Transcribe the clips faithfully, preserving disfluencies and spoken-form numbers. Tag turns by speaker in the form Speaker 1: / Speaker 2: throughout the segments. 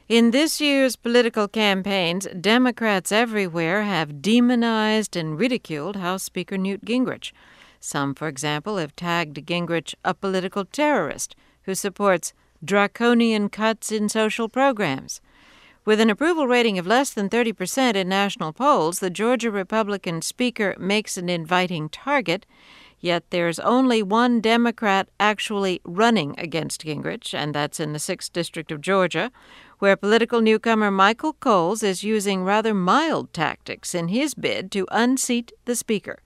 Speaker 1: In this year's political campaigns, Democrats everywhere have demonized and ridiculed House Speaker Newt Gingrich. Some, for example, have tagged Gingrich a political terrorist who supports draconian cuts in social programs. With an approval rating of less than thirty percent in national polls, the Georgia Republican Speaker makes an inviting target. Yet there's only one Democrat actually running against Gingrich, and that's in the sixth District of Georgia, where political newcomer Michael Coles is using rather mild tactics in his bid to unseat the Speaker.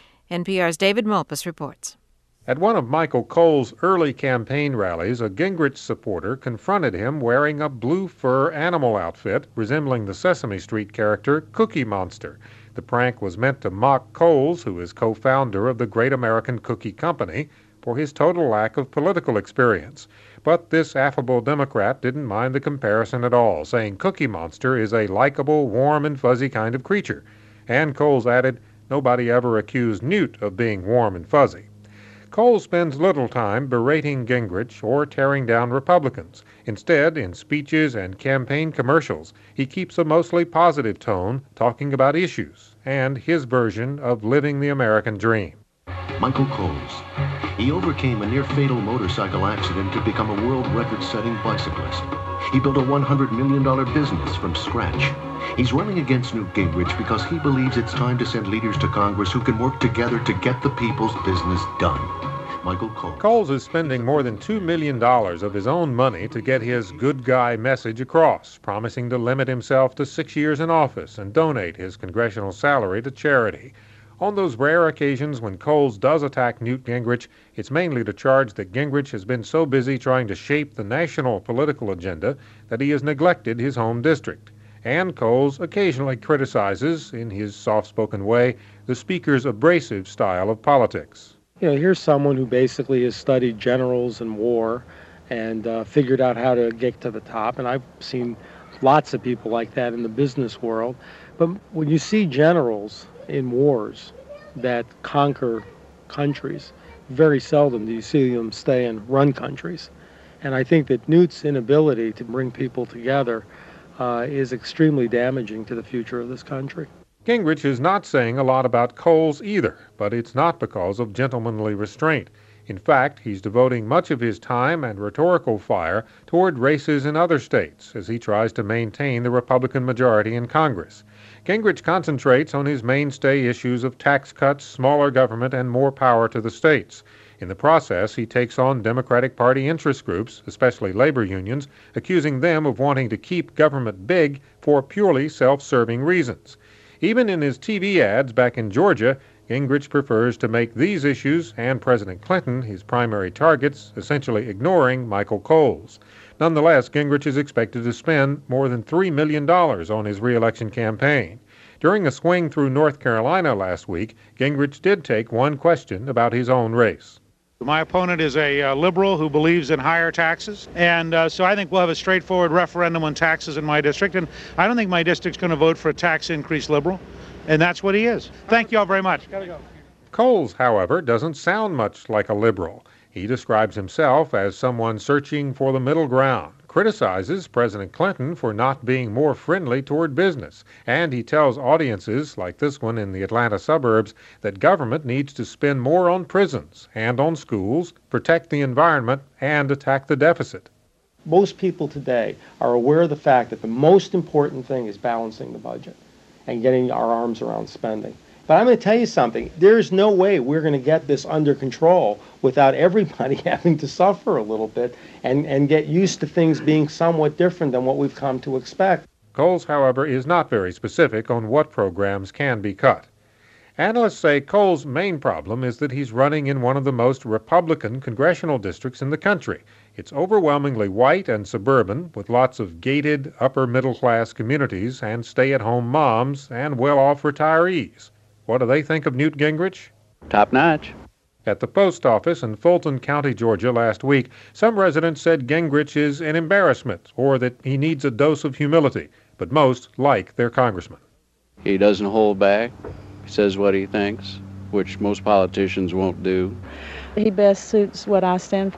Speaker 1: N P R's David Malpass reports.
Speaker 2: At one of Michael Coles' early campaign rallies, a Gingrich supporter confronted him wearing a blue fur animal outfit resembling the Sesame Street character Cookie Monster. The prank was meant to mock Coles, who is co-founder of the Great American Cookie Company, for his total lack of political experience. But this affable Democrat didn't mind the comparison at all, saying Cookie Monster is a likable, warm, and fuzzy kind of creature. And Coles added, nobody ever accused Newt of being warm and fuzzy. Coles spends little time berating Gingrich or tearing down Republicans. Instead, in speeches and campaign commercials, he keeps a mostly positive tone, talking about issues and his version of living the American dream.
Speaker 3: Michael Coles. He overcame a near-fatal motorcycle accident to become a world record-setting bicyclist. He built a one hundred million dollars business from scratch. He's running against Newt Gingrich because he believes it's time to send leaders to Congress who can work together to get the people's business done. Michael Coles.
Speaker 2: Coles is spending more than two million dollars of his own money to get his good guy message across, promising to limit himself to six years in office and donate his congressional salary to charity. On those rare occasions when Coles does attack Newt Gingrich, it's mainly to charge that Gingrich has been so busy trying to shape the national political agenda that he has neglected his home district. And Coles occasionally criticizes, in his soft-spoken way, the Speaker's abrasive style of politics.
Speaker 4: You know, here's someone who basically has studied generals and war and uh, figured out how to get to the top. And I've seen lots of people like that in the business world. But when you see generals in wars that conquer countries, very seldom do you see them stay and run countries. And I think that Newt's inability to bring people together uh, is extremely damaging to the future of this country.
Speaker 2: Gingrich is not saying a lot about Coles either, but it's not because of gentlemanly restraint. In fact, he's devoting much of his time and rhetorical fire toward races in other states as he tries to maintain the Republican majority in Congress. Gingrich concentrates on his mainstay issues of tax cuts, smaller government, and more power to the states. In the process, he takes on Democratic Party interest groups, especially labor unions, accusing them of wanting to keep government big for purely self-serving reasons. Even in his T V ads back in Georgia, Gingrich prefers to make these issues and President Clinton his primary targets, essentially ignoring Michael Coles. Nonetheless, Gingrich is expected to spend more than three million dollars on his re-election campaign. During a swing through North Carolina last week, Gingrich did take one question about his own race.
Speaker 5: My opponent is a uh, liberal who believes in higher taxes, and uh, so I think we'll have a straightforward referendum on taxes in my district, and I don't think my district's going to vote for a tax increase liberal, and that's what he is. Thank you all very much. Gotta go.
Speaker 2: Coles, however, doesn't sound much like a liberal. He describes himself as someone searching for the middle ground, criticizes President Clinton for not being more friendly toward business, and he tells audiences, like this one in the Atlanta suburbs, that government needs to spend more on prisons and on schools, protect the environment, and attack the deficit.
Speaker 4: Most people today are aware of the fact that the most important thing is balancing the budget and getting our arms around spending. But I'm going to tell you something. There's no way we're going to get this under control without everybody having to suffer a little bit and, and get used to things being somewhat different than what we've come to expect.
Speaker 2: Coles, however, is not very specific on what programs can be cut. Analysts say Coles' main problem is that he's running in one of the most Republican congressional districts in the country. It's overwhelmingly white and suburban, with lots of gated, upper-middle-class communities and stay-at-home moms and well-off retirees. What do they think of Newt Gingrich?
Speaker 6: Top notch.
Speaker 2: At the post office in Fulton County, Georgia, last week, some residents said Gingrich is an embarrassment or that he needs a dose of humility, but most like their congressman.
Speaker 6: He doesn't hold back. He says what he thinks, which most politicians won't do.
Speaker 7: He best suits what I stand for.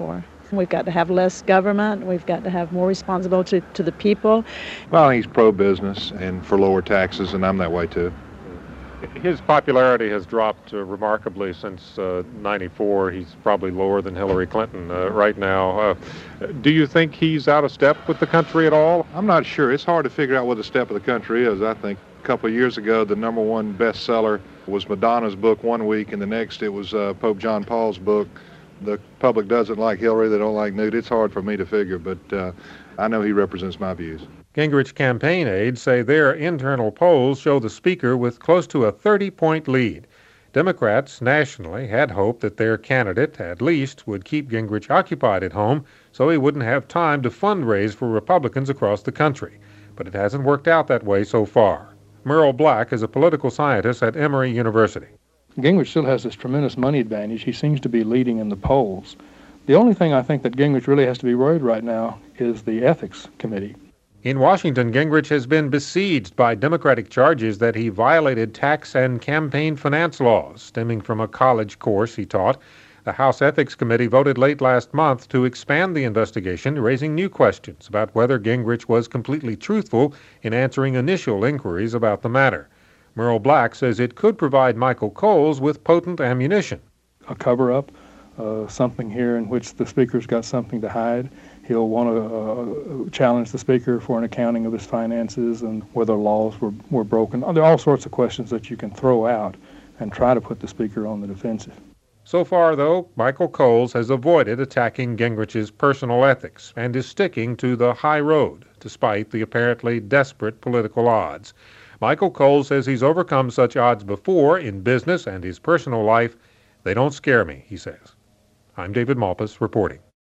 Speaker 7: We've got to have less government. We've got to have more responsibility to the people.
Speaker 8: Well, he's pro-business and for lower taxes, and I'm that way too.
Speaker 2: His popularity has dropped uh, remarkably since uh, ninety-four. He's probably lower than Hillary Clinton uh, right now. Uh, do you think he's out of step with the country at all?
Speaker 8: I'm not sure. It's hard to figure out what the step of the country is. I think a couple of years ago, the number one bestseller was Madonna's book one week, and the next it was uh, Pope John Paul's book. The public doesn't like Hillary. They don't like Newt. It's hard for me to figure, but uh, I know he represents my views.
Speaker 2: Gingrich campaign aides say their internal polls show the speaker with close to a thirty-point lead. Democrats nationally had hoped that their candidate at least would keep Gingrich occupied at home so he wouldn't have time to fundraise for Republicans across the country. But it hasn't worked out that way so far. Merle Black is a political scientist at Emory University.
Speaker 9: Gingrich still has this tremendous money advantage. He seems to be leading in the polls. The only thing I think that Gingrich really has to be worried right now is the Ethics Committee.
Speaker 2: In Washington, Gingrich has been besieged by Democratic charges that he violated tax and campaign finance laws stemming from a college course he taught. The House Ethics Committee voted late last month to expand the investigation, raising new questions about whether Gingrich was completely truthful in answering initial inquiries about the matter. Merle Black says it could provide Michael Coles with potent ammunition.
Speaker 9: A cover-up, uh, something here in which the speaker's got something to hide. He'll want to uh, challenge the speaker for an accounting of his finances and whether laws were, were broken. There are all sorts of questions that you can throw out and try to put the speaker on the defensive.
Speaker 2: So far, though, Michael Coles has avoided attacking Gingrich's personal ethics and is sticking to the high road, despite the apparently desperate political odds. Michael Coles says he's overcome such odds before in business and his personal life. They don't scare me, he says. I'm David Malpass reporting.